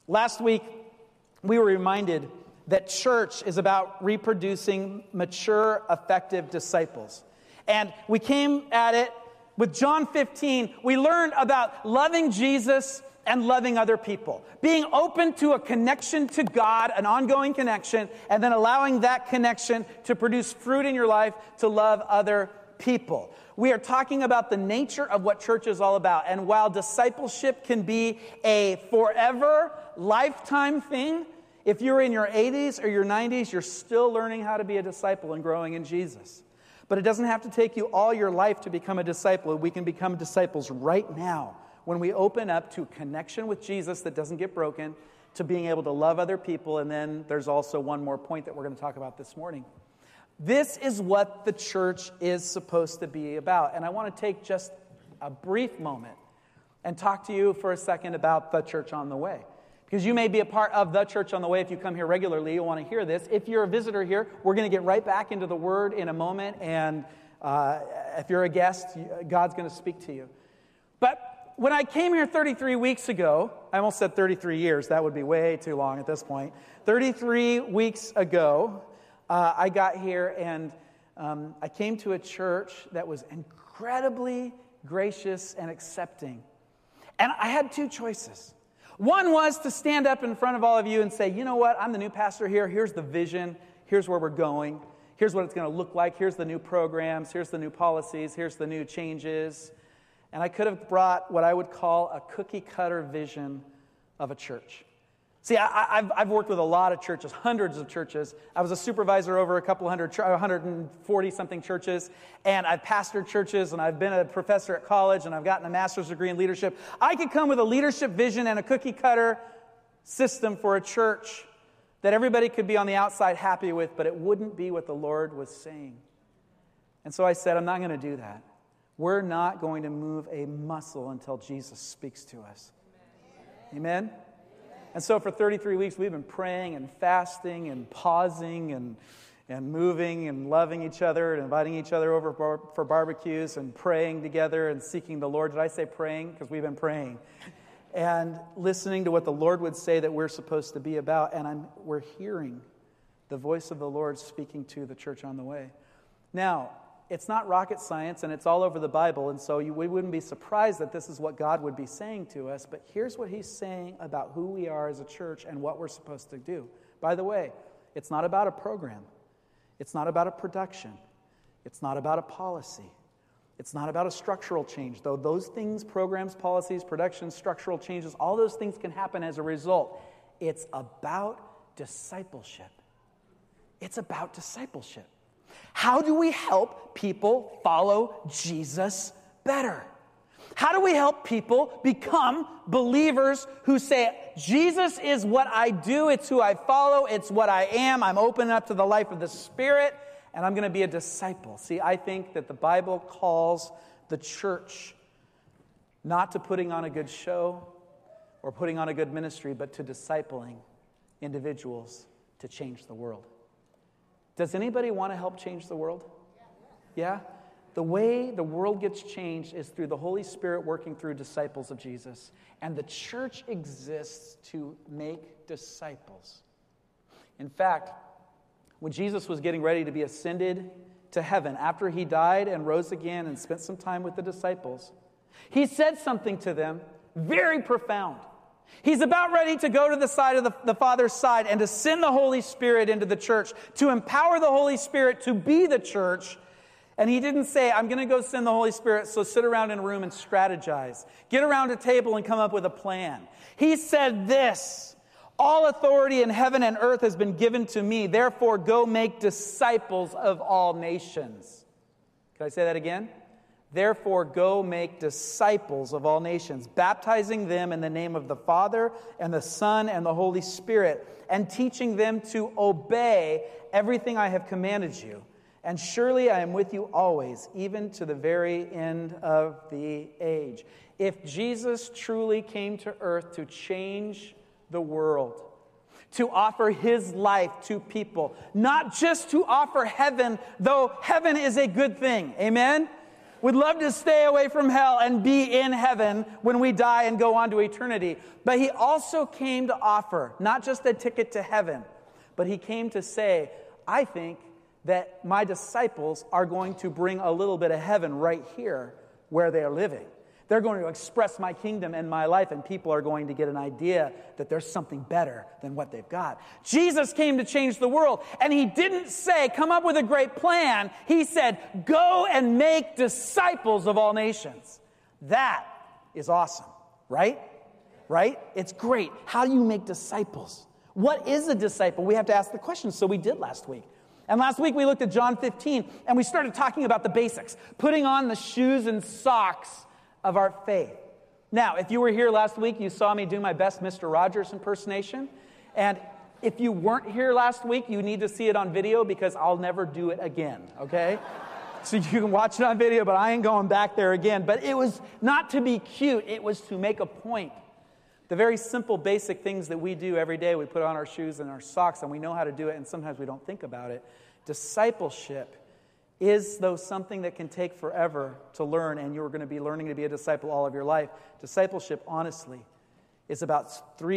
Last week, we were reminded that church is about reproducing mature, effective disciples. And we came at it with John 15. We learned about loving Jesus and loving other people. Being open to a connection to God, an ongoing connection, and then allowing that connection to produce fruit in your life to love other people. We are talking about the nature of what church is all about. And while discipleship can be a forever, lifetime thing, if you're in your 80s or your 90s, you're still learning how to be a disciple and growing in Jesus. But it doesn't have to take you all your life to become a disciple. We can become disciples right now when we open up to connection with Jesus that doesn't get broken, to being able to love other people. And then there's also one more point that we're going to talk about this morning. This is what the church is supposed to be about. And I want to take just a brief moment and talk to you for a second about the Church on the Way. Because you may be a part of the Church on the Way if you come here regularly. You'll want to hear this. If you're a visitor here, we're going to get right back into the Word in a moment. And if you're a guest, God's going to speak to you. But when I came here 33 weeks ago, I almost said 33 years. That would be way too long at this point. 33 weeks ago, I got here and I came to a church that was incredibly gracious and accepting. And I had two choices. One was to stand up in front of all of you and say, you know what, I'm the new pastor here. Here's the vision. Here's where we're going. Here's what it's going to look like. Here's the new programs. Here's the new policies. Here's the new changes. And I could have brought what I would call a cookie-cutter vision of a church. See, I've worked with a lot of churches, hundreds of churches. I was a supervisor over a couple hundred, 140-something churches, and I've pastored churches, and I've been a professor at college, and I've gotten a master's degree in leadership. I could come with a leadership vision and a cookie-cutter system for a church that everybody could be on the outside happy with, but it wouldn't be what the Lord was saying. And so I said, I'm not going to do that. We're not going to move a muscle until Jesus speaks to us. Amen? And so for 33 weeks, we've been praying and fasting and pausing and moving and loving each other and inviting each other over for barbecues and praying together and seeking the Lord. Did I say praying? Because we've been praying. And listening to what the Lord would say that we're supposed to be about. And we're hearing the voice of the Lord speaking to the Church on the Way. Now, it's not rocket science, and it's all over the Bible, and so we wouldn't be surprised that this is what God would be saying to us, but here's what He's saying about who we are as a church and what we're supposed to do. By the way, it's not about a program. It's not about a production. It's not about a policy. It's not about a structural change, though those things, programs, policies, productions, structural changes, all those things can happen as a result. It's about discipleship. It's about discipleship. How do we help people follow Jesus better? How do we help people become believers who say, Jesus is what I do, it's who I follow, it's what I am, I'm open up to the life of the Spirit, and I'm going to be a disciple. See, I think that the Bible calls the church not to putting on a good show or putting on a good ministry, but to discipling individuals to change the world. Does anybody want to help change the world? Yeah? The way the world gets changed is through the Holy Spirit working through disciples of Jesus. And the church exists to make disciples. In fact, when Jesus was getting ready to be ascended to heaven, after He died and rose again and spent some time with the disciples, He said something to them very profound. He's about ready to go to the side of the Father's side and to send the Holy Spirit into the church, to empower the Holy Spirit to be the church. And He didn't say, I'm going to go send the Holy Spirit, so sit around in a room and strategize. Get around a table and come up with a plan. He said this, all authority in heaven and earth has been given to me. Therefore, go make disciples of all nations. Can I say that again? Therefore, go make disciples of all nations, baptizing them in the name of the Father and the Son and the Holy Spirit, and teaching them to obey everything I have commanded you. And surely I am with you always, even to the very end of the age. If Jesus truly came to earth to change the world, to offer His life to people, not just to offer heaven, though heaven is a good thing, amen? We'd love to stay away from hell and be in heaven when we die and go on to eternity. But he also came to offer not just a ticket to heaven, but he came to say, I think that my disciples are going to bring a little bit of heaven right here where they are living. They're going to express my kingdom and my life, and people are going to get an idea that there's something better than what they've got. Jesus came to change the world, and he didn't say, come up with a great plan. He said, go and make disciples of all nations. That is awesome, right? Right? It's great. How do you make disciples? What is a disciple? We have to ask the question, so we did last week. And last week we looked at John 15, and we started talking about the basics, putting on the shoes and socks of our faith. Now, if you were here last week, you saw me do my best Mr. Rogers impersonation. And if you weren't here last week, you need to see it on video because I'll never do it again, okay? So you can watch it on video, but I ain't going back there again. But it was not to be cute. It was to make a point. The very simple, basic things that we do every day, we put on our shoes and our socks, and we know how to do it, and sometimes we don't think about it. Discipleship is, though, something that can take forever to learn, and you're going to be learning to be a disciple all of your life. Discipleship, honestly, is about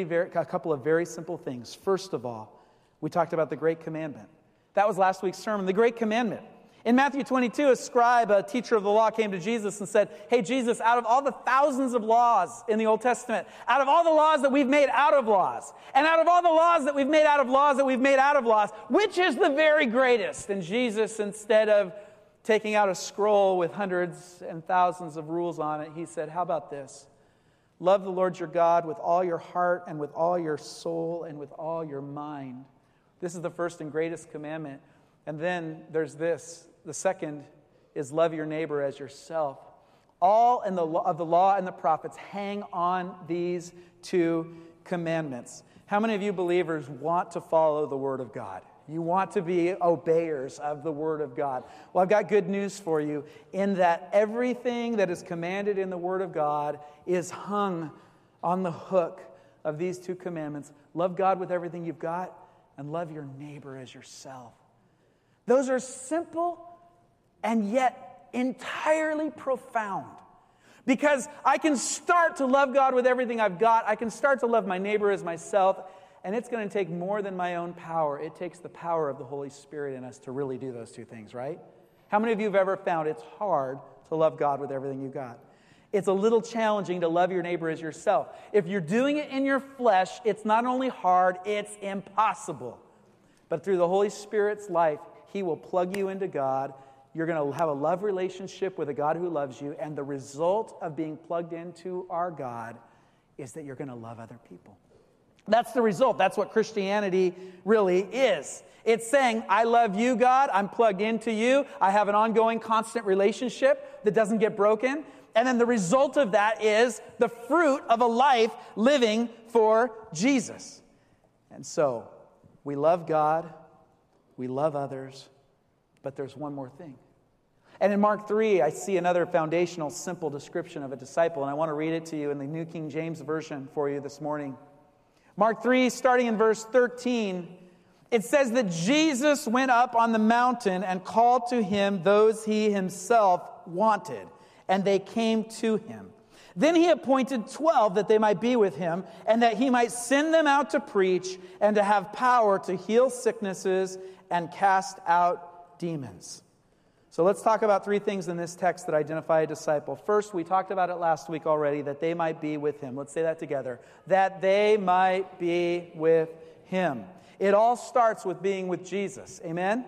a couple of very simple things. First of all, we talked about the Great Commandment. That was last week's sermon, the Great Commandment. In Matthew 22, a scribe, a teacher of the law, came to Jesus and said, hey, Jesus, out of all the thousands of laws in the Old Testament, out of all the laws that we've made out of laws, and out of all the laws that we've made out of laws that we've made out of laws, which is the very greatest? And Jesus, instead of taking out a scroll with hundreds and thousands of rules on it, he said, how about this? Love the Lord your God with all your heart and with all your soul and with all your mind. This is the first and greatest commandment. And then there's this. The second is love your neighbor as yourself. All of the law and the prophets hang on these two commandments. How many of you believers want to follow the Word of God? You want to be obeyers of the Word of God. Well, I've got good news for you in that everything that is commanded in the Word of God is hung on the hook of these two commandments. Love God with everything you've got and love your neighbor as yourself. Those are simple and yet entirely profound. Because I can start to love God with everything I've got. I can start to love my neighbor as myself. And it's going to take more than my own power. It takes the power of the Holy Spirit in us to really do those two things, right? How many of you have ever found it's hard to love God with everything you've got? It's a little challenging to love your neighbor as yourself. If you're doing it in your flesh, it's not only hard, it's impossible. But through the Holy Spirit's life, He will plug you into God. You're going to have a love relationship with a God who loves you. And the result of being plugged into our God is that you're going to love other people. That's the result. That's what Christianity really is. It's saying, I love you, God. I'm plugged into you. I have an ongoing, constant relationship that doesn't get broken. And then the result of that is the fruit of a life living for Jesus. And so, we love God. We love others. But there's one more thing. And in Mark 3, I see another foundational, simple description of a disciple. And I want to read it to you in the New King James Version for you this morning. Mark 3, starting in verse 13, it says that Jesus went up on the mountain and called to him those he himself wanted, and they came to him. Then he appointed 12 that they might be with him, and that he might send them out to preach and to have power to heal sicknesses and cast out demons. So let's talk about three things in this text that identify a disciple. First, we talked about it last week already, that they might be with him. Let's say that together. That they might be with him. It all starts with being with Jesus. Amen?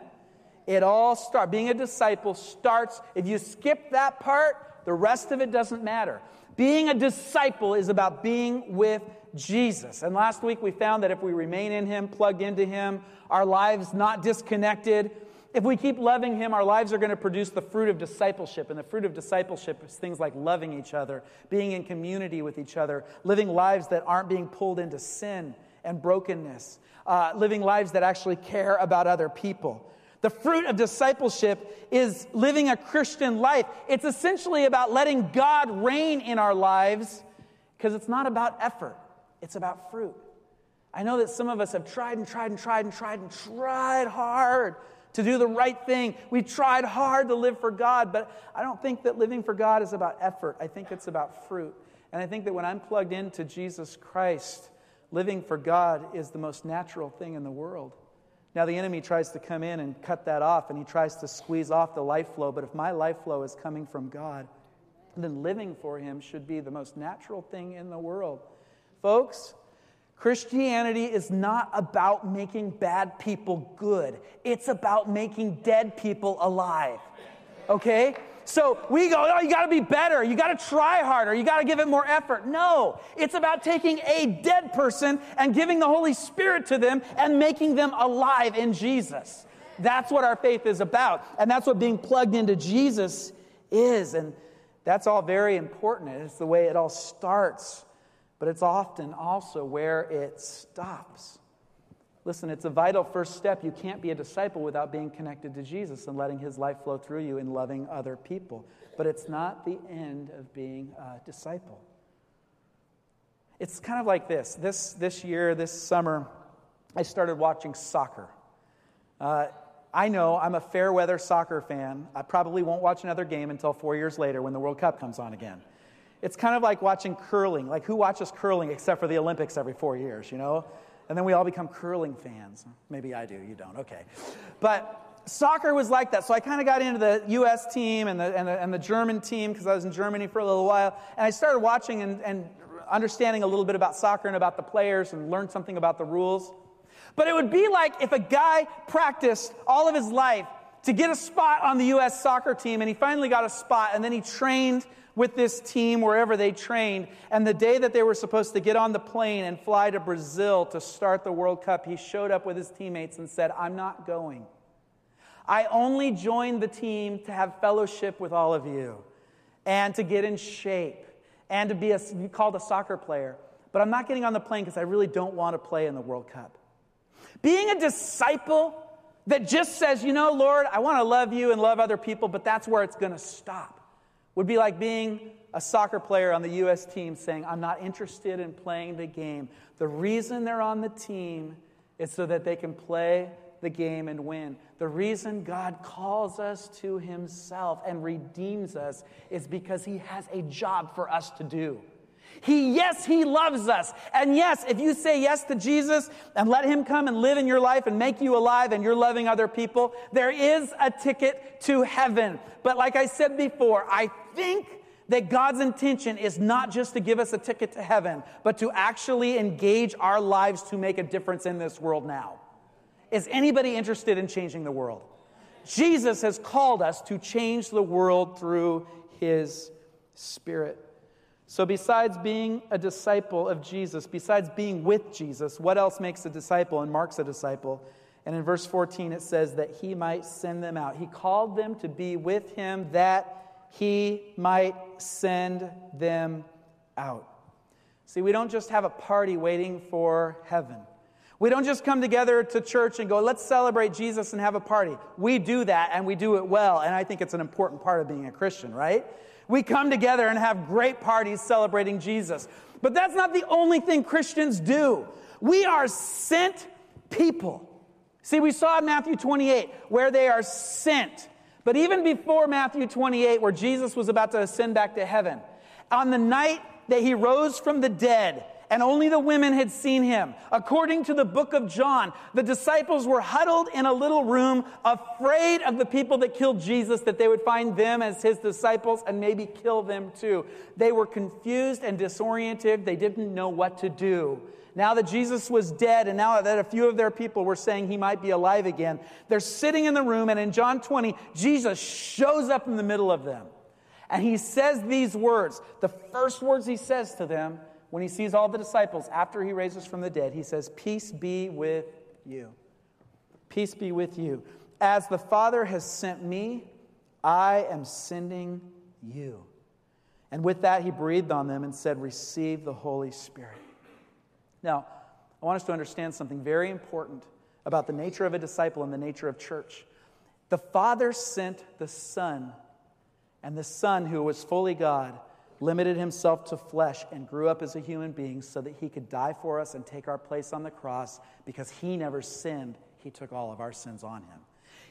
Being a disciple starts, if you skip that part, the rest of it doesn't matter. Being a disciple is about being with Jesus. And last week we found that if we remain in him, plugged into him, our lives not disconnected, if we keep loving him, our lives are going to produce the fruit of discipleship. And the fruit of discipleship is things like loving each other, being in community with each other, living lives that aren't being pulled into sin and brokenness, living lives that actually care about other people. The fruit of discipleship is living a Christian life. It's essentially about letting God reign in our lives because it's not about effort. It's about fruit. I know that some of us have tried hard to do the right thing. We tried hard to live for God, but I don't think that living for God is about effort. I think it's about fruit. And I think that when I'm plugged into Jesus Christ, living for God is the most natural thing in the world. Now, the enemy tries to come in and cut that off, and he tries to squeeze off the life flow. But if my life flow is coming from God, then living for Him should be the most natural thing in the world. Folks, Christianity is not about making bad people good. It's about making dead people alive. Okay? So we go, oh, you got to be better. You got to try harder. You got to give it more effort. No, it's about taking a dead person and giving the Holy Spirit to them and making them alive in Jesus. That's what our faith is about. And that's what being plugged into Jesus is. And that's all very important. It's the way it all starts. But it's often also where it stops. Listen, it's a vital first step. You can't be a disciple without being connected to Jesus and letting His life flow through you and loving other people. But it's not the end of being a disciple. It's kind of like this. This year, this summer, I started watching soccer. I know I'm a fair weather soccer fan. I probably won't watch another game until 4 years later when the World Cup comes on again. It's kind of like watching curling. Like, who watches curling except for the Olympics every 4 years, you know? And then we all become curling fans. Maybe I do, you don't, okay. But soccer was like that. So I kind of got into the U.S. team and the German team because I was in Germany for a little while. And I started watching and understanding a little bit about soccer and about the players and learned something about the rules. But it would be like if a guy practiced all of his life to get a spot on the U.S. soccer team, and he finally got a spot, and then he trained with this team wherever they trained. And the day that they were supposed to get on the plane and fly to Brazil to start the World Cup, he showed up with his teammates and said, I'm not going. I only joined the team to have fellowship with all of you and to get in shape and to be called a soccer player. But I'm not getting on the plane because I really don't want to play in the World Cup. Being a disciple that just says, you know, Lord, I want to love you and love other people, but that's where it's going to stop, would be like being a soccer player on the U.S. team saying, I'm not interested in playing the game. The reason they're on the team is so that they can play the game and win. The reason God calls us to Himself and redeems us is because He has a job for us to do. He loves us. And yes, if you say yes to Jesus and let Him come and live in your life and make you alive and you're loving other people, there is a ticket to heaven. But like I said before, I think that God's intention is not just to give us a ticket to heaven, but to actually engage our lives to make a difference in this world now. Is anybody interested in changing the world? Jesus has called us to change the world through His Spirit. So besides being a disciple of Jesus, besides being with Jesus, what else makes a disciple and marks a disciple? And in verse 14 it says that He might send them out. He called them to be with Him that He might send them out. See, we don't just have a party waiting for heaven. We don't just come together to church and go, let's celebrate Jesus and have a party. We do that, and we do it well, and I think it's an important part of being a Christian, right? We come together and have great parties celebrating Jesus. But that's not the only thing Christians do. We are sent people. See, we saw in Matthew 28 where they are sent. But even before Matthew 28, where Jesus was about to ascend back to heaven, on the night that He rose from the dead, and only the women had seen Him, according to the book of John, the disciples were huddled in a little room, afraid of the people that killed Jesus, that they would find them as His disciples and maybe kill them too. They were confused and disoriented. They didn't know what to do. Now that Jesus was dead, and now that a few of their people were saying He might be alive again, they're sitting in the room, and in John 20, Jesus shows up in the middle of them. And He says these words. The first words He says to them, when He sees all the disciples after He raises from the dead, He says, peace be with you. Peace be with you. As the Father has sent me, I am sending you. And with that, He breathed on them and said, receive the Holy Spirit. Now, I want us to understand something very important about the nature of a disciple and the nature of church. The Father sent the Son, and the Son, who was fully God, limited Himself to flesh and grew up as a human being so that He could die for us and take our place on the cross because He never sinned. He took all of our sins on Him.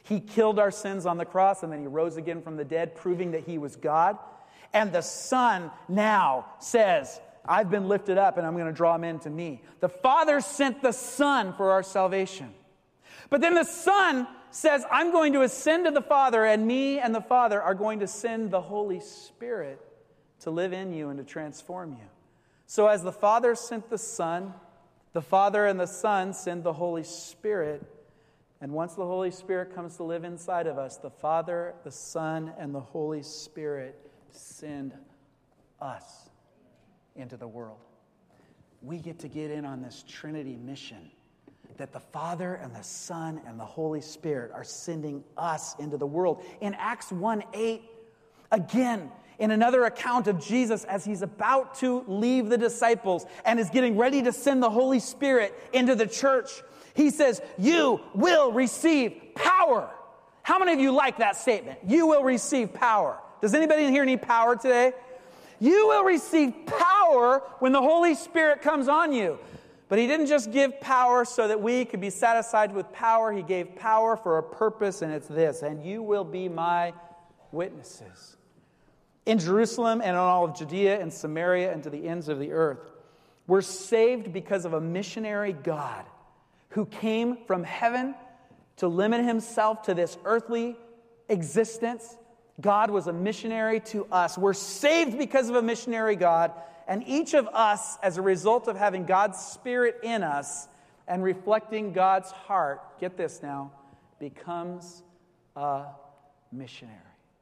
He killed our sins on the cross, and then he rose again from the dead, proving that he was God. And the Son now says, I've been lifted up, and I'm going to draw him into me. The Father sent the Son for our salvation. But then the Son says, I'm going to ascend to the Father, and me and the Father are going to send the Holy Spirit to live in you and to transform you. So as the Father sent the Son, the Father and the Son send the Holy Spirit. And once the Holy Spirit comes to live inside of us, the Father, the Son, and the Holy Spirit send us into the world. We get to get in on this Trinity mission that the Father and the Son and the Holy Spirit are sending us into the world. In Acts 1:8, again, in another account of Jesus as he's about to leave the disciples and is getting ready to send the Holy Spirit into the church, he says, you will receive power. How many of you like that statement? You will receive power. Does anybody in here need power today? You will receive power when the Holy Spirit comes on you. But he didn't just give power so that we could be satisfied with power. He gave power for a purpose, and it's this: and you will be my witnesses in Jerusalem and on all of Judea and Samaria and to the ends of the earth. We're saved because of a missionary God who came from heaven to limit himself to this earthly existence. God was a missionary to us. We're saved because of a missionary God, and each of us, as a result of having God's Spirit in us and reflecting God's heart, get this now, becomes a missionary.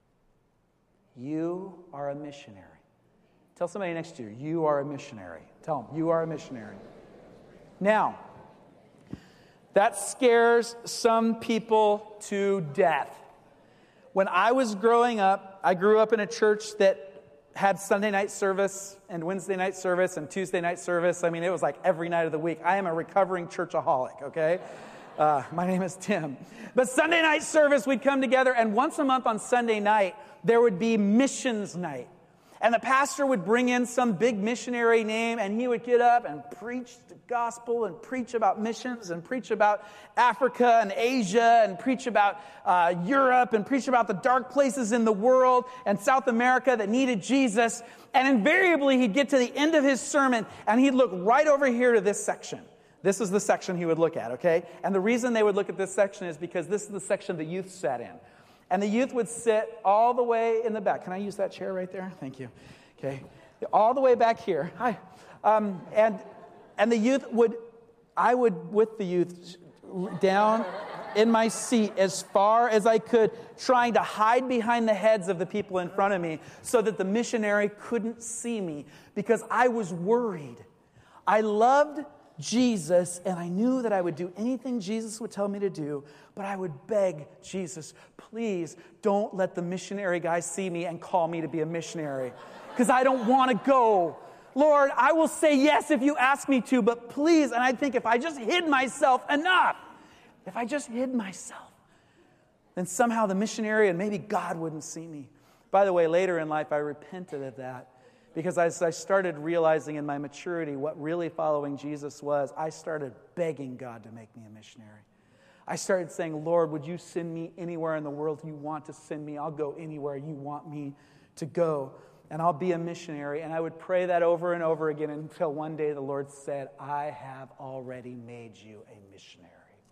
You are a missionary. Tell somebody next to you, you are a missionary. Tell them, you are a missionary. Now, that scares some people to death. When I was growing up, I grew up in a church that had Sunday night service and Wednesday night service and Tuesday night service. I mean, it was like every night of the week. I am a recovering churchaholic, okay? My name is Tim. But Sunday night service, we'd come together, and once a month on Sunday night, there would be missions night. And the pastor would bring in some big missionary name, and he would get up and preach the gospel and preach about missions and preach about Africa and Asia and preach about Europe and preach about the dark places in the world and South America that needed Jesus. And invariably, he'd get to the end of his sermon, and he'd look right over here to this section. This is the section he would look at, okay? And the reason they would look at this section is because this is the section the youth sat in. And the youth would sit all the way in the back. Can I use that chair right there? Thank you. Okay. All the way back here. Hi. And the youth would, I would, with the youth, down in my seat as far as I could, trying to hide behind the heads of the people in front of me so that the missionary couldn't see me, because I was worried. I loved Jesus, and I knew that I would do anything Jesus would tell me to do, but I would beg Jesus, please don't let the missionary guy see me and call me to be a missionary, because I don't want to go. Lord, I will say yes if you ask me to, but please. And I'd think if I just hid myself enough, if I just hid myself, then somehow the missionary and maybe God wouldn't see me. By the way, later in life, I repented of that. Because as I started realizing in my maturity what really following Jesus was, I started begging God to make me a missionary. I started saying, Lord, would you send me anywhere in the world you want to send me? I'll go anywhere you want me to go, and I'll be a missionary. And I would pray that over and over again until one day the Lord said, I have already made you a missionary.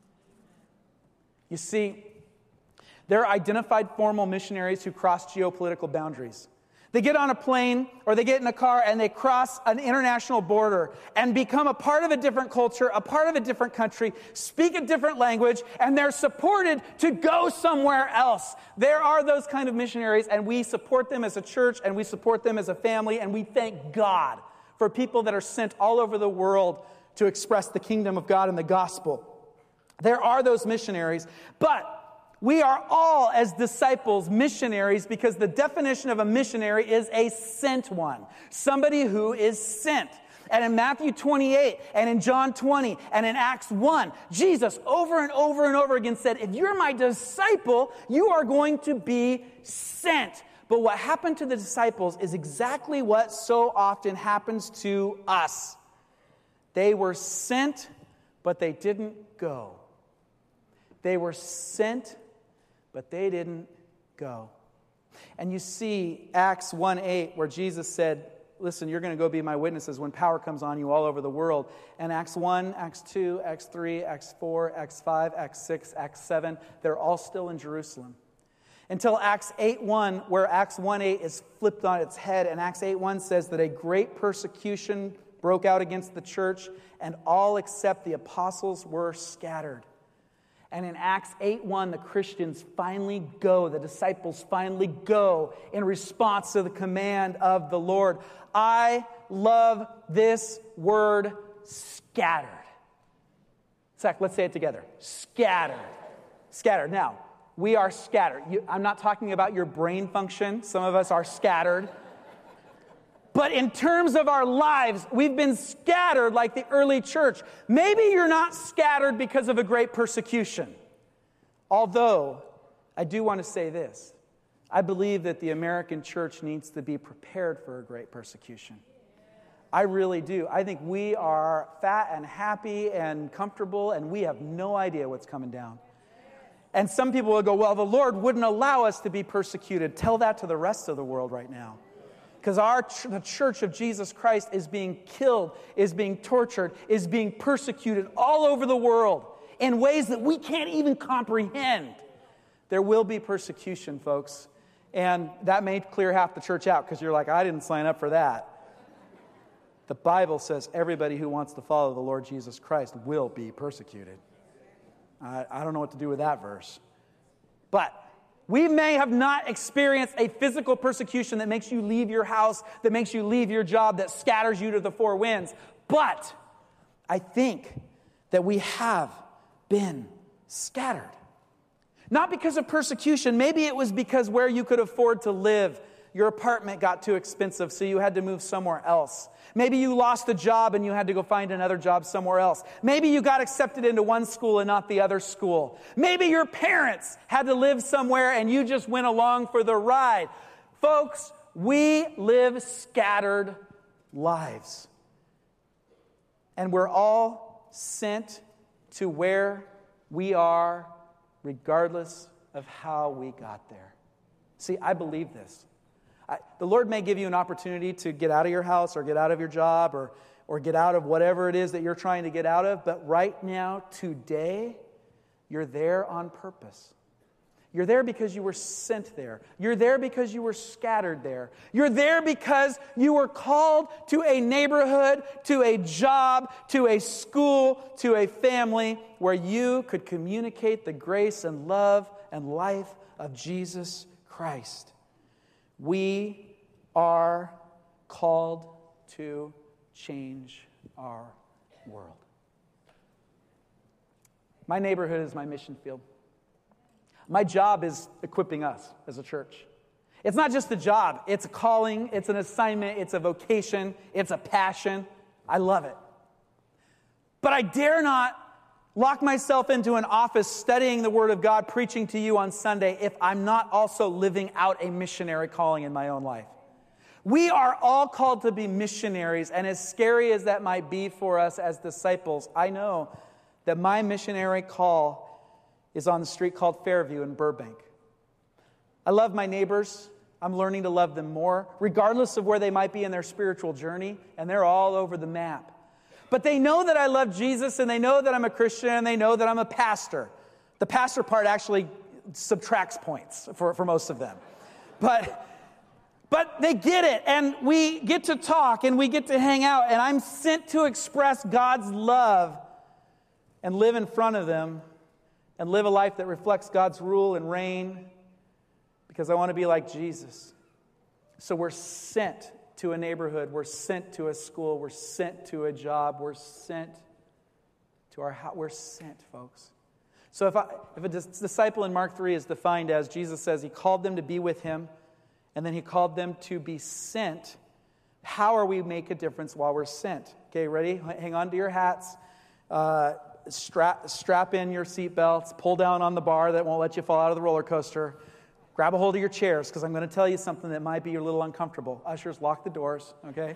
You see, there are identified formal missionaries who cross geopolitical boundaries. They get on a plane or they get in a car and they cross an international border and become a part of a different culture, a part of a different country, speak a different language, and they're supported to go somewhere else. There are those kind of missionaries, and we support them as a church and we support them as a family, and we thank God for people that are sent all over the world to express the kingdom of God and the gospel. There are those missionaries, but we are all, as disciples, missionaries, because the definition of a missionary is a sent one. Somebody who is sent. And in Matthew 28, and in John 20, and in Acts 1, Jesus over and over and over again said, if you're my disciple, you are going to be sent. But what happened to the disciples is exactly what so often happens to us. They were sent, but they didn't go. They were sent, but they didn't go. And you see Acts 1:8, where Jesus said, listen, you're going to go be my witnesses when power comes on you all over the world. And Acts 1, Acts 2, Acts 3, Acts 4, Acts 5, Acts 6, Acts 7, they're all still in Jerusalem. Until Acts 8:1, where Acts 1:8 is flipped on its head, and Acts 8:1 says that a great persecution broke out against the church, and all except the apostles were scattered. And in Acts 8:1, the Christians finally go, the disciples finally go in response to the command of the Lord. I love this word, scattered. Zach, let's say it together. Scattered. Scattered. Now, we are scattered. I'm not talking about your brain function. Some of us are scattered. But in terms of our lives, we've been scattered like the early church. Maybe you're not scattered because of a great persecution. Although, I do want to say this. I believe that the American church needs to be prepared for a great persecution. I really do. I think we are fat and happy and comfortable, and we have no idea what's coming down. And some people will go, well, the Lord wouldn't allow us to be persecuted. Tell that to the rest of the world right now. Because the church of Jesus Christ is being killed, is being tortured, is being persecuted all over the world in ways that we can't even comprehend. There will be persecution, folks. And that may clear half the church out because you're like, I didn't sign up for that. The Bible says everybody who wants to follow the Lord Jesus Christ will be persecuted. I don't know what to do with that verse. But we may have not experienced a physical persecution that makes you leave your house, that makes you leave your job, that scatters you to the four winds. But I think that we have been scattered. Not because of persecution. Maybe it was because where you could afford to live, your apartment got too expensive, so you had to move somewhere else. Maybe you lost a job and you had to go find another job somewhere else. Maybe you got accepted into one school and not the other school. Maybe your parents had to live somewhere and you just went along for the ride. Folks, we live scattered lives. And we're all sent to where we are regardless of how we got there. See, I believe this. The Lord may give you an opportunity to get out of your house or get out of your job or get out of whatever it is that you're trying to get out of. But right now, today, you're there on purpose. You're there because you were sent there. You're there because you were scattered there. You're there because you were called to a neighborhood, to a job, to a school, to a family where you could communicate the grace and love and life of Jesus Christ. We are called to change our world. My neighborhood is my mission field. My job is equipping us as a church. It's not just a job. It's a calling. It's an assignment. It's a vocation. It's a passion. I love it. But I dare not lock myself into an office studying the Word of God, preaching to you on Sunday, if I'm not also living out a missionary calling in my own life. We are all called to be missionaries, and as scary as that might be for us as disciples, I know that my missionary call is on the street called Fairview in Burbank. I love my neighbors. I'm learning to love them more, regardless of where they might be in their spiritual journey, and they're all over the map. But they know that I love Jesus, and they know that I'm a Christian, and they know that I'm a pastor. The pastor part actually subtracts points for most of them. But they get it, and we get to talk, and we get to hang out, and I'm sent to express God's love and live in front of them and live a life that reflects God's rule and reign because I want to be like Jesus. So we're sent to a neighborhood, we're sent to a school, we're sent to a job, we're sent to our house. We're sent, folks. So if a disciple in Mark 3 is defined as, Jesus says he called them to be with him, and then he called them to be sent, how are we make a difference while we're sent? Okay, ready? Hang on to your hats. Strap in your seatbelts. Pull down on the bar that won't let you fall out of the roller coaster. Grab a hold of your chairs, because I'm going to tell you something that might be a little uncomfortable. Ushers, lock the doors, okay?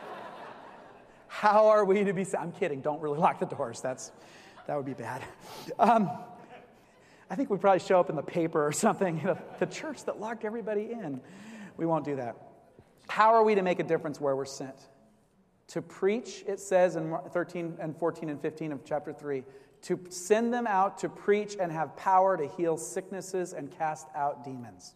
How are we to be... I'm kidding. Don't really lock the doors. That would be bad. I I think we probably show up in the paper or something, the church that locked everybody in. We won't do that. How are we to make a difference where we're sent? To preach, it says in 13 and 14 and 15 of chapter 3, to send them out to preach and have power to heal sicknesses and cast out demons.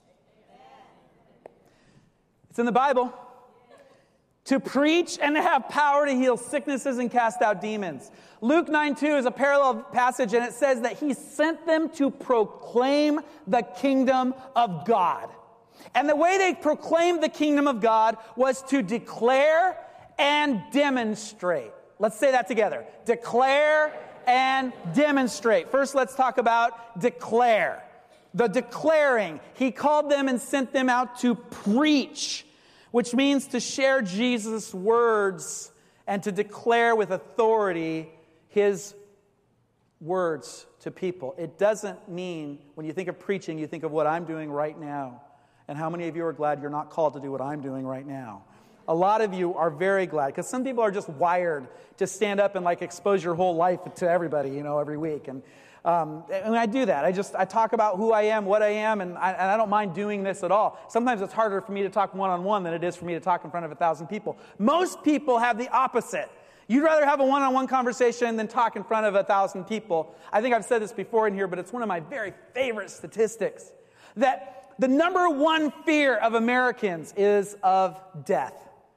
It's in the Bible. To preach and to have power to heal sicknesses and cast out demons. Luke 9:2 is a parallel passage, and it says that he sent them to proclaim the kingdom of God. And the way they proclaimed the kingdom of God was to declare and demonstrate. Let's say that together. Declare and demonstrate. First, let's talk about declare. The declaring. He called them and sent them out to preach, which means to share Jesus' words and to declare with authority his words to people. It doesn't mean, when you think of preaching, you think of what I'm doing right now. And how many of you are glad you're not called to do what I'm doing right now? A lot of you are very glad, because some people are just wired to stand up and expose your whole life to everybody, every week. And I do that. I talk about who I am, what I am, and I don't mind doing this at all. Sometimes it's harder for me to talk one-on-one than it is for me to talk in front of 1,000 people. Most people have the opposite. You'd rather have a one-on-one conversation than talk in front of 1,000 people. I think I've said this before in here, but it's one of my very favorite statistics, that the number one fear of Americans is of death.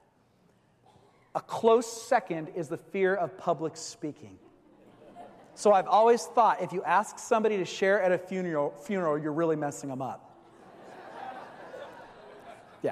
A close second is the fear of public speaking. So I've always thought, if you ask somebody to share at a funeral, you're really messing them up. Yeah.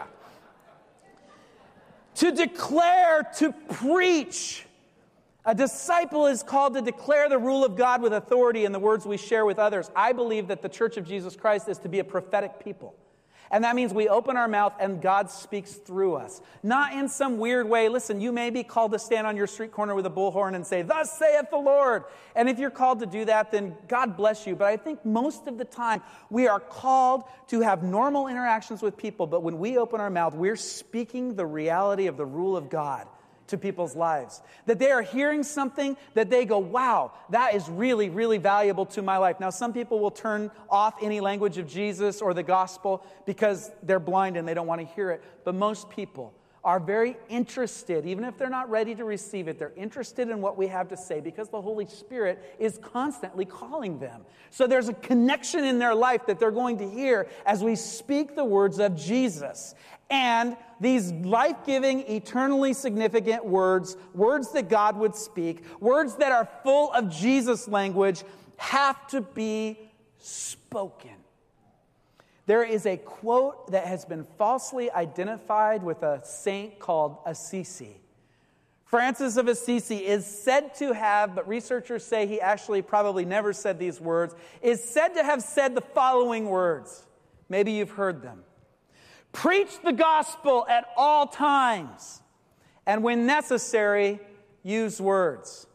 To declare, to preach. A disciple is called to declare the rule of God with authority in the words we share with others. I believe that the Church of Jesus Christ is to be a prophetic people. And that means we open our mouth and God speaks through us. Not in some weird way. Listen, you may be called to stand on your street corner with a bullhorn and say, "Thus saith the Lord." And if you're called to do that, then God bless you. But I think most of the time we are called to have normal interactions with people. But when we open our mouth, we're speaking the reality of the rule of God to people's lives. That they are hearing something that they go, "Wow, that is really, really valuable to my life." Now, some people will turn off any language of Jesus or the gospel because they're blind and they don't want to hear it. But most people are very interested, even if they're not ready to receive it. They're interested in what we have to say because the Holy Spirit is constantly calling them. So there's a connection in their life that they're going to hear as we speak the words of Jesus. And these life-giving, eternally significant words, words that God would speak, words that are full of Jesus language, have to be spoken. There is a quote that has been falsely identified with a saint called Assisi. Francis of Assisi is said to have, but researchers say he actually probably never said these words, is said to have said the following words. Maybe you've heard them. "Preach the gospel at all times, and when necessary, use words."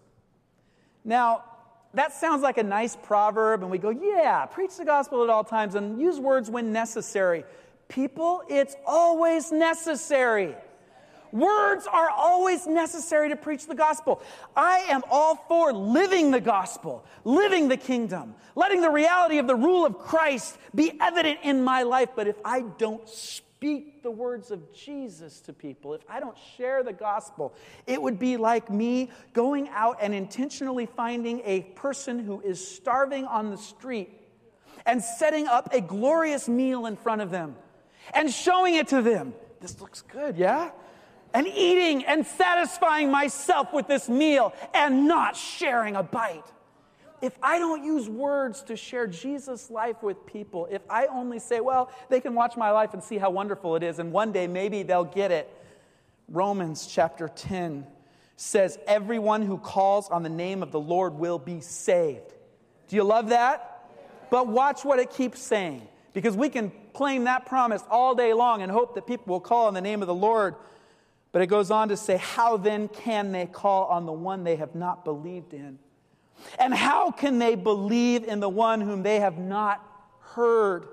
Now, that sounds like a nice proverb, and we go, yeah, preach the gospel at all times and use words when necessary. People, it's always necessary. Words are always necessary to preach the gospel. I am all for living the gospel, living the kingdom, letting the reality of the rule of Christ be evident in my life. But if I don't speak the words of Jesus to people, if I don't share the gospel, it would be like me going out and intentionally finding a person who is starving on the street and setting up a glorious meal in front of them and showing it to them. This looks good, yeah? And eating and satisfying myself with this meal and not sharing a bite. If I don't use words to share Jesus' life with people, if I only say, well, they can watch my life and see how wonderful it is, and one day maybe they'll get it. Romans chapter 10 says, everyone who calls on the name of the Lord will be saved. Do you love that? But watch what it keeps saying, because we can claim that promise all day long and hope that people will call on the name of the Lord. But it goes on to say, how then can they call on the one they have not believed in? And how can they believe in the one whom they have not heard?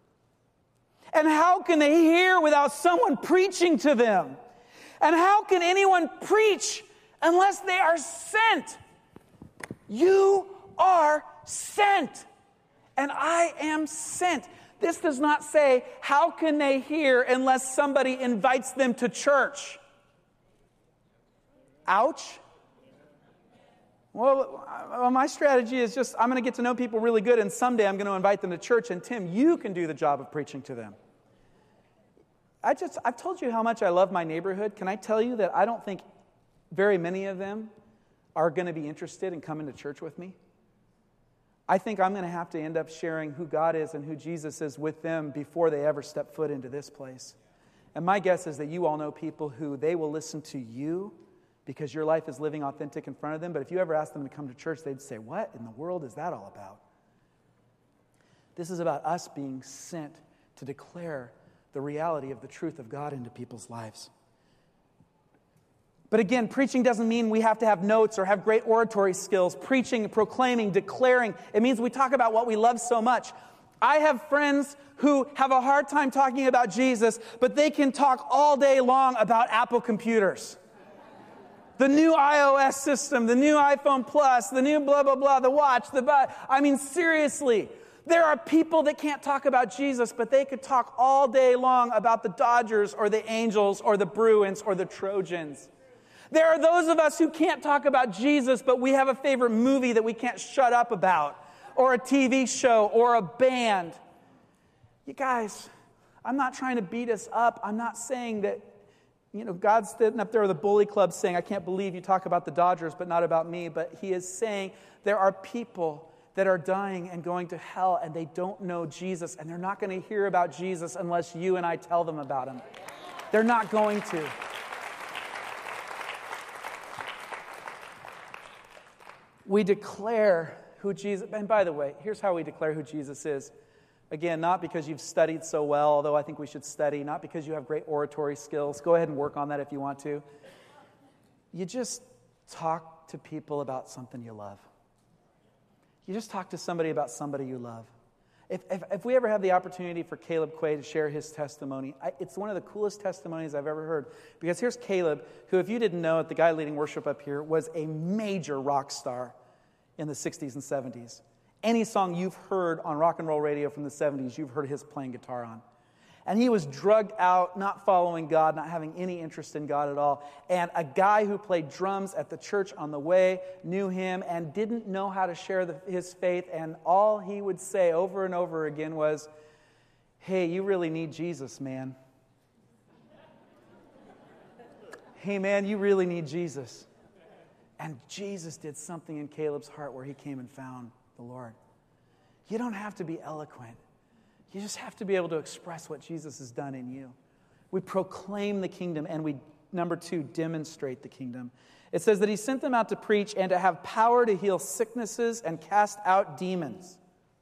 And how can they hear without someone preaching to them? And how can anyone preach unless they are sent? You are sent. and I am sent. This does not say, how can they hear unless somebody invites them to church? Ouch. Well, my strategy is just, I'm going to get to know people really good, and someday I'm going to invite them to church, and Tim, you can do the job of preaching to them. I've told you how much I love my neighborhood. Can I tell you that I don't think very many of them are going to be interested in coming to church with me? I think I'm going to have to end up sharing who God is and who Jesus is with them before they ever step foot into this place. And my guess is that you all know people who they will listen to you because your life is living authentic in front of them. But if you ever ask them to come to church, they'd say, what in the world is that all about? This is about us being sent to declare the reality of the truth of God into people's lives. But again, preaching doesn't mean we have to have notes or have great oratory skills. Preaching, proclaiming, declaring, it means we talk about what we love so much. I have friends who have a hard time talking about Jesus, but they can talk all day long about Apple computers. The new iOS system, the new iPhone Plus, the new blah, blah, blah, the watch, seriously. There are people that can't talk about Jesus, but they could talk all day long about the Dodgers or the Angels or the Bruins or the Trojans. There are those of us who can't talk about Jesus, but we have a favorite movie that we can't shut up about, or a TV show, or a band. You guys, I'm not trying to beat us up. I'm not saying that, God's sitting up there with a bully club saying, I can't believe you talk about the Dodgers, but not about me. But he is saying there are people that are dying and going to hell, and they don't know Jesus, and they're not going to hear about Jesus unless you and I tell them about him. They're not going to. We declare who Jesus, and by the way, here's how we declare who Jesus is. Again, not because you've studied so well, although I think we should study, not because you have great oratory skills. Go ahead and work on that if you want to. You just talk to people about something you love. You just talk to somebody about somebody you love. If we ever have the opportunity for Caleb Quay to share his testimony, it's one of the coolest testimonies I've ever heard. Because here's Caleb, who, if you didn't know it, the guy leading worship up here, was a major rock star in the 60s and 70s. Any song you've heard on rock and roll radio from the 70s, you've heard his playing guitar on. And he was drugged out, not following God, not having any interest in God at all. And a guy who played drums at the church on the way knew him and didn't know how to share his faith. And all he would say over and over again was, hey, you really need Jesus, man. Hey, man, you really need Jesus. And Jesus did something in Caleb's heart where he came and found the Lord. You don't have to be eloquent. You just have to be able to express what Jesus has done in you. We proclaim the kingdom, and we, number 2, demonstrate the kingdom. It says that he sent them out to preach and to have power to heal sicknesses and cast out demons.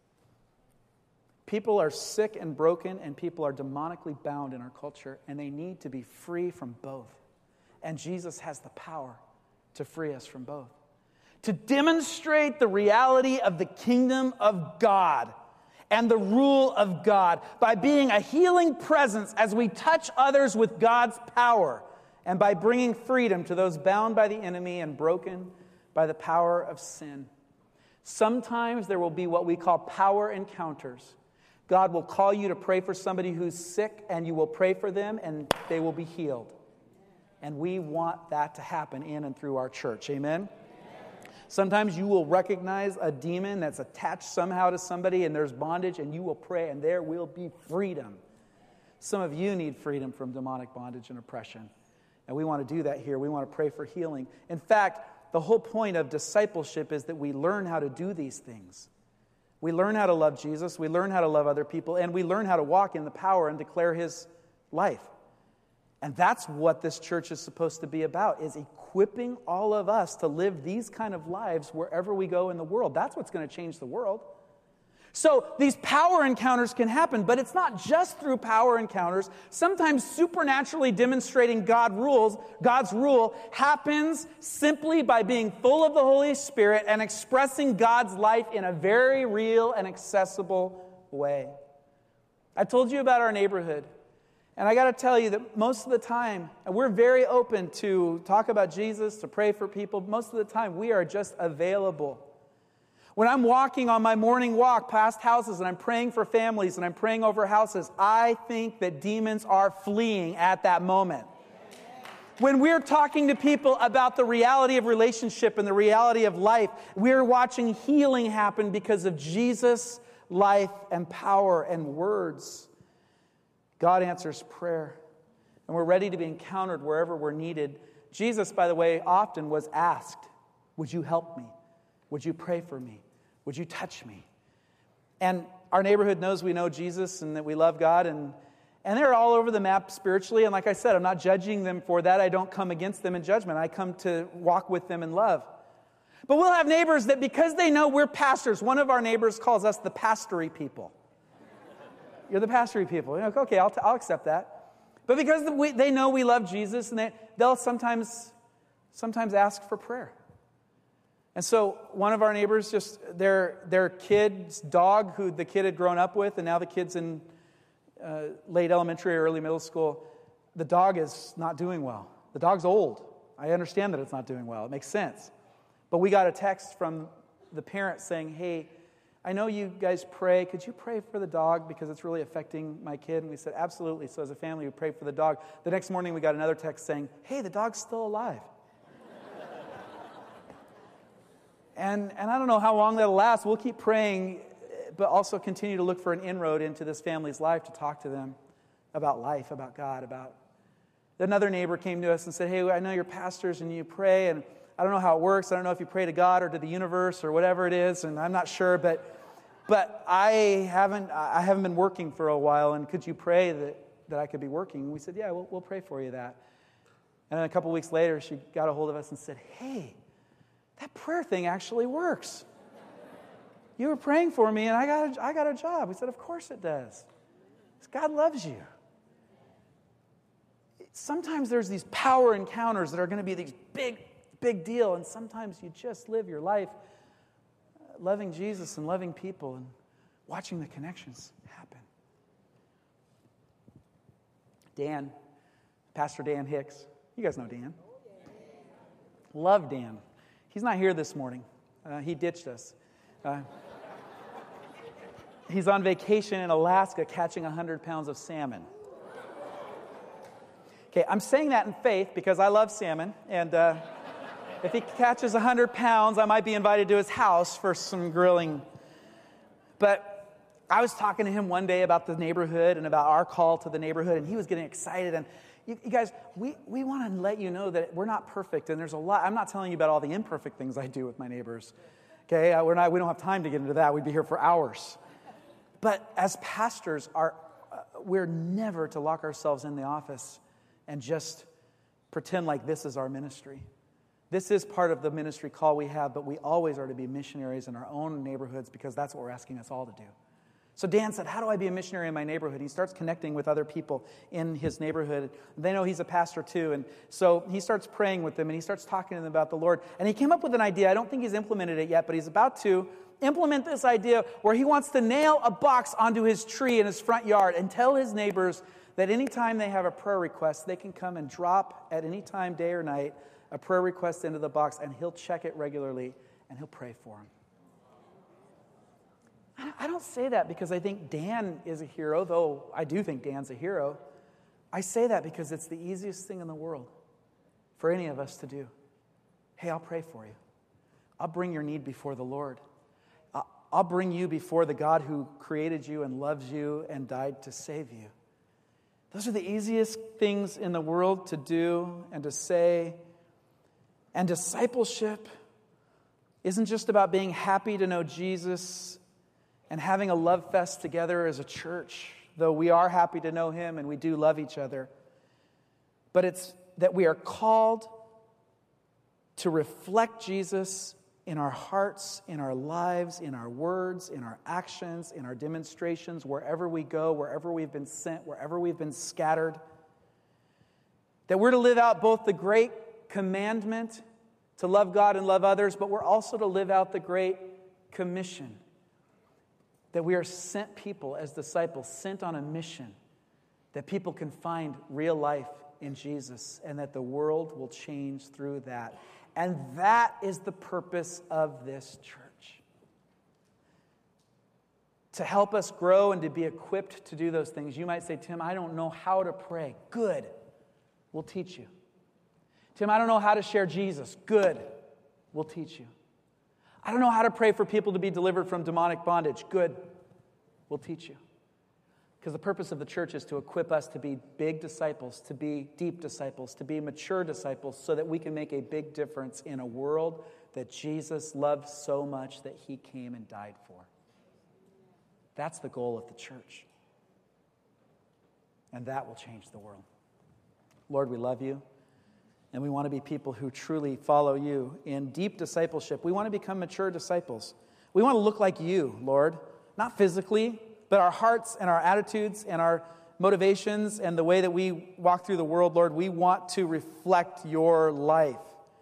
People are sick and broken, and people are demonically bound in our culture, and they need to be free from both. And Jesus has the power to free us from both. To demonstrate the reality of the kingdom of God and the rule of God by being a healing presence as we touch others with God's power, and by bringing freedom to those bound by the enemy and broken by the power of sin. Sometimes there will be what we call power encounters. God will call you to pray for somebody who's sick, and you will pray for them, and they will be healed. And we want that to happen in and through our church. Amen? Sometimes you will recognize a demon that's attached somehow to somebody, and there's bondage, and you will pray, and there will be freedom. Some of you need freedom from demonic bondage and oppression. And we want to do that here. We want to pray for healing. In fact, the whole point of discipleship is that we learn how to do these things. We learn how to love Jesus, we learn how to love other people, and we learn how to walk in the power and declare his life. And that's what this church is supposed to be about, is equipping all of us to live these kind of lives wherever we go in the world. That's what's going to change the world. So these power encounters can happen, but it's not just through power encounters. Sometimes supernaturally demonstrating God's rule happens simply by being full of the Holy Spirit and expressing God's life in a very real and accessible way. I told you about our neighborhood. And I got to tell you that most of the time, and we're very open to talk about Jesus, to pray for people. Most of the time, we are just available. When I'm walking on my morning walk past houses and I'm praying for families and I'm praying over houses, I think that demons are fleeing at that moment. When we're talking to people about the reality of relationship and the reality of life, we're watching healing happen because of Jesus' life and power and words. God answers prayer, and we're ready to be encountered wherever we're needed. Jesus, by the way, often was asked, would you help me? Would you pray for me? Would you touch me? And our neighborhood knows we know Jesus and that we love God, and they're all over the map spiritually. And like I said, I'm not judging them for that. I don't come against them in judgment. I come to walk with them in love. But we'll have neighbors that because they know we're pastors, one of our neighbors calls us the pastory people. You're the pastory people. You're like, okay, I'll accept that. But because they know we love Jesus, and they'll sometimes ask for prayer. And so one of our neighbors, just their kid's dog, who the kid had grown up with, and now the kid's in late elementary or early middle school, the dog is not doing well. The dog's old. I understand that it's not doing well. It makes sense. But we got a text from the parent saying, hey, I know you guys pray. Could you pray for the dog because it's really affecting my kid? And we said, absolutely. So as a family, we prayed for the dog. The next morning, we got another text saying, hey, the dog's still alive. And I don't know how long that'll last. We'll keep praying, but also continue to look for an inroad into this family's life to talk to them about life, about God, about... Another neighbor came to us and said, hey, I know you're pastors and you pray, and I don't know how it works. I don't know if you pray to God or to the universe or whatever it is, and I'm not sure, but I haven't been working for a while, and could you pray that I could be working? And we said, yeah, we'll pray for you that. And then a couple weeks later, she got a hold of us and said, hey, that prayer thing actually works. You were praying for me, and I got a job. We said, of course it does. Because God loves you. Sometimes there's these power encounters that are going to be these big deal, and sometimes you just live your life loving Jesus and loving people and watching the connections happen. Dan, Pastor Dan Hicks. You guys know Dan. Love Dan. He's not here this morning. He ditched us. He's on vacation in Alaska catching 100 pounds of salmon. Okay, I'm saying that in faith because I love salmon, and if he catches 100 pounds, I might be invited to his house for some grilling. But I was talking to him one day about the neighborhood and about our call to the neighborhood, and he was getting excited. And you guys, we want to let you know that we're not perfect, and there's a lot. I'm not telling you about all the imperfect things I do with my neighbors. Okay, we don't have time to get into that. We'd be here for hours. But as pastors, we're never to lock ourselves in the office and just pretend like this is our ministry. This is part of the ministry call we have, but we always are to be missionaries in our own neighborhoods because that's what we're asking us all to do. So Dan said, how do I be a missionary in my neighborhood? He starts connecting with other people in his neighborhood. They know he's a pastor too, and so he starts praying with them, and he starts talking to them about the Lord. And he came up with an idea. I don't think he's implemented it yet, but he's about to implement this idea where he wants to nail a box onto his tree in his front yard and tell his neighbors that anytime they have a prayer request, they can come and drop at any time, day or night, a prayer request into the box, and he'll check it regularly, and he'll pray for them. I don't say that because I think Dan is a hero, though I do think Dan's a hero. I say that because it's the easiest thing in the world for any of us to do. Hey, I'll pray for you. I'll bring your need before the Lord. I'll bring you before the God who created you and loves you and died to save you. Those are the easiest things in the world to do and to say. And discipleship isn't just about being happy to know Jesus and having a love fest together as a church, though we are happy to know him and we do love each other. But it's that we are called to reflect Jesus in our hearts, in our lives, in our words, in our actions, in our demonstrations, wherever we go, wherever we've been sent, wherever we've been scattered. That we're to live out both the great commandment to love God and love others, but we're also to live out the great commission. That we are sent people as disciples, sent on a mission, that people can find real life in Jesus and that the world will change through that. And that is the purpose of this church. to help us grow and to be equipped to do those things. You might say, Tim, I don't know how to pray. Good. We'll teach you. Tim, I don't know how to share Jesus. Good. We'll teach you. I don't know how to pray for people to be delivered from demonic bondage. Good. We'll teach you. Because the purpose of the church is to equip us to be big disciples, to be deep disciples, to be mature disciples, so that we can make a big difference in a world that Jesus loved so much that he came and died for. That's the goal of the church. And that will change the world. Lord, we love you. And we want to be people who truly follow you in deep discipleship. We want to become mature disciples. We want to look like you, Lord. Not physically, but our hearts and our attitudes and our motivations and the way that we walk through the world, Lord, we want to reflect your life.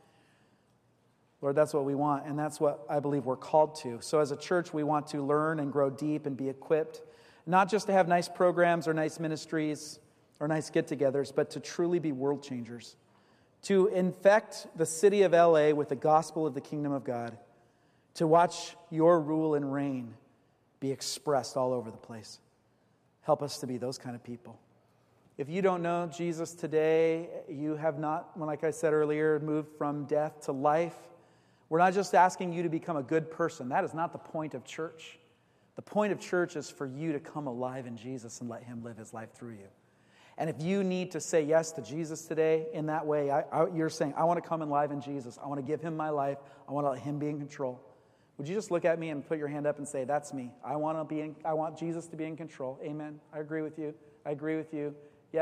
Lord, that's what we want, and that's what I believe we're called to. So as a church, we want to learn and grow deep and be equipped, not just to have nice programs or nice ministries or nice get-togethers, but to truly be world changers, to infect the city of LA with the gospel of the kingdom of God, to watch your rule and reign be expressed all over the place. Help us to be those kind of people. If you don't know Jesus today, you have not, like I said earlier, moved from death to life. We're not just asking you to become a good person. That is not the point of church. The point of church is for you to come alive in Jesus and let him live his life through you. And if you need to say yes to Jesus today in that way, you're saying, I want to come alive in Jesus. I want to give him my life. I want to let him be in control. Would you just look at me and put your hand up and say, that's me. I want Jesus to be in control. Amen. I agree with you. I agree with you.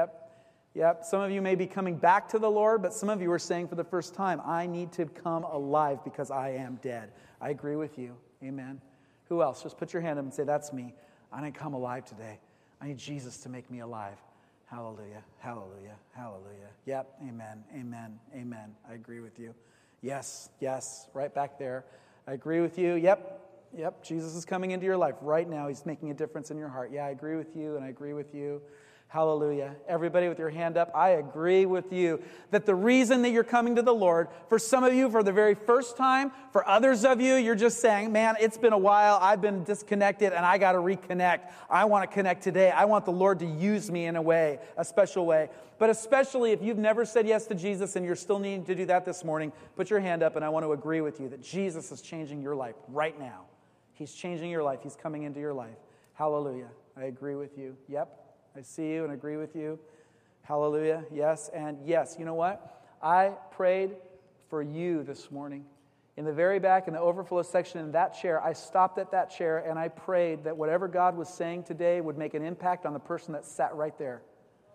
Yep. Some of you may be coming back to the Lord, but some of you are saying for the first time, I need to come alive because I am dead. I agree with you. Amen. Who else? Just put your hand up and say, that's me. I need to come alive today. I need Jesus to make me alive. Hallelujah. Hallelujah. Hallelujah. Yep. Amen. Amen. Amen. I agree with you. Yes. Right back there. I agree with you. Yep. Jesus is coming into your life right now. He's making a difference in your heart. Yeah, I agree with you, and I agree with you. Hallelujah. Everybody with your hand up, I agree with you that the reason that you're coming to the Lord, for some of you for the very first time, for others of you, you're just saying, man, it's been a while. I've been disconnected and I got to reconnect. I want to connect today. I want the Lord to use me in a way, a special way. But especially if you've never said yes to Jesus and you're still needing to do that this morning, put your hand up and I want to agree with you that Jesus is changing your life right now. He's changing your life. He's coming into your life. Hallelujah. I agree with you. Yep. I see you and agree with you. Hallelujah. Yes, and yes. You know what? I prayed for you this morning. In the very back, in the overflow section, in that chair, I stopped at that chair and I prayed that whatever God was saying today would make an impact on the person that sat right there.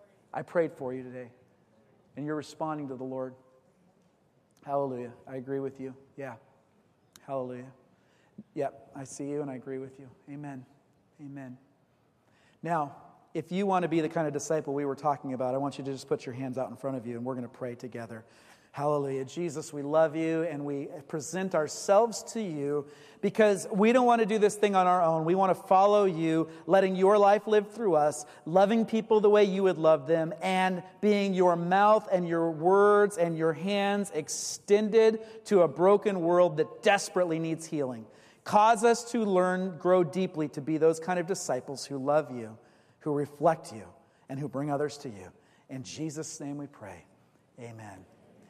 I prayed for you today. And you're responding to the Lord. Hallelujah. I agree with you. Yeah. Hallelujah. Yep. I see you and I agree with you. Amen. Amen. Now, if you want to be the kind of disciple we were talking about, I want you to just put your hands out in front of you and we're going to pray together. Hallelujah. Jesus, we love you and we present ourselves to you because we don't want to do this thing on our own. We want to follow you, letting your life live through us, loving people the way you would love them, and being your mouth and your words and your hands extended to a broken world that desperately needs healing. Cause us to learn, grow deeply to be those kind of disciples who love you, who reflect you, and who bring others to you. In Jesus' name we pray. Amen.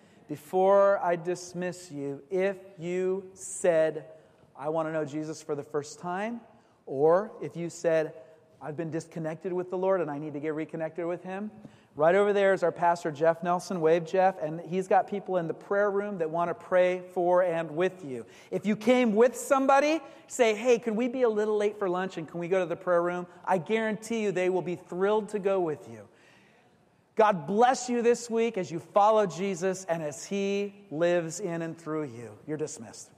Before I dismiss you, if you said, I want to know Jesus for the first time, or if you said, I've been disconnected with the Lord and I need to get reconnected with him, right over there is our pastor, Jeff Nelson. Wave, Jeff. And he's got people in the prayer room that want to pray for and with you. If you came with somebody, say, hey, can we be a little late for lunch and can we go to the prayer room? I guarantee you they will be thrilled to go with you. God bless you this week as you follow Jesus and as he lives in and through you. You're dismissed.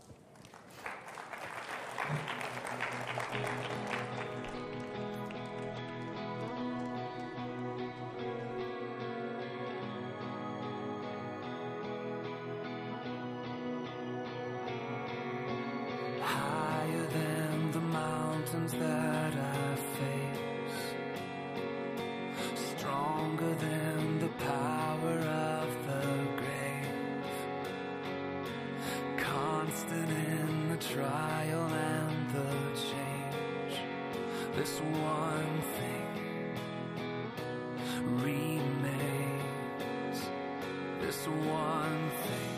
Higher than the mountains that I face, stronger than the power of the grave, constant in the trial and the change, this one thing remains. This one thing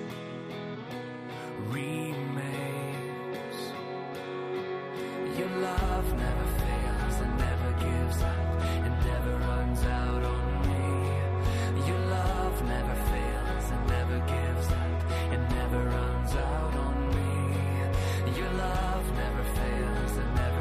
remains. Your love never fails and never gives up and never runs out on me. Your love never fails and never gives up and never runs out on me. Your love never fails and never